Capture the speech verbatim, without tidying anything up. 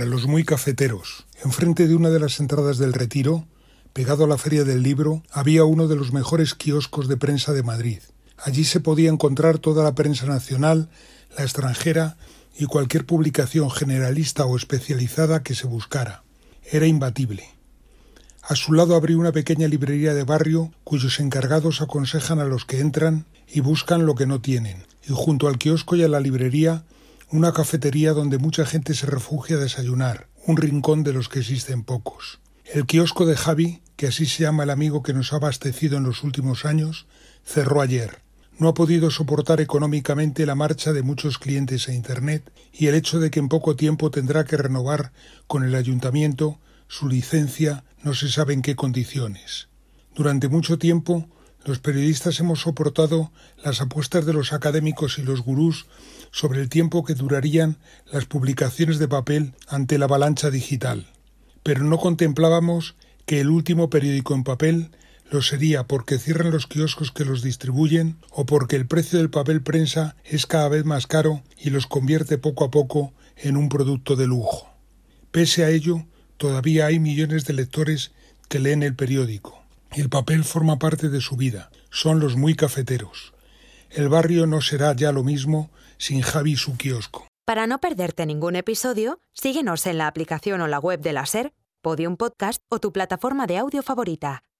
para los muy cafeteros. Enfrente de una de las entradas del Retiro, pegado a la Feria del Libro, había uno de los mejores kioscos de prensa de Madrid. Allí se podía encontrar toda la prensa nacional, la extranjera y cualquier publicación generalista o especializada que se buscara. Era imbatible. A su lado abrió una pequeña librería de barrio cuyos encargados aconsejan a los que entran y buscan lo que no tienen. Y junto al kiosco y a la librería, una cafetería donde mucha gente se refugia a desayunar, un rincón de los que existen pocos. El kiosco de Javi, que así se llama el amigo que nos ha abastecido en los últimos años, cerró ayer. No ha podido soportar económicamente la marcha de muchos clientes a Internet y el hecho de que en poco tiempo tendrá que renovar con el ayuntamiento su licencia no se sabe en qué condiciones. Durante mucho tiempo, los periodistas hemos soportado las apuestas de los académicos y los gurús sobre el tiempo que durarían las publicaciones de papel ante la avalancha digital. Pero no contemplábamos que el último periódico en papel lo sería porque cierran los kioscos que los distribuyen o porque el precio del papel prensa es cada vez más caro y los convierte poco a poco en un producto de lujo. Pese a ello, todavía hay millones de lectores que leen el periódico. El papel forma parte de su vida. Son los muy cafeteros. El barrio no será ya lo mismo sin Javi y su kiosco. Para no perderte ningún episodio, síguenos en la aplicación o la web de la SER, Podium Podcast o tu plataforma de audio favorita.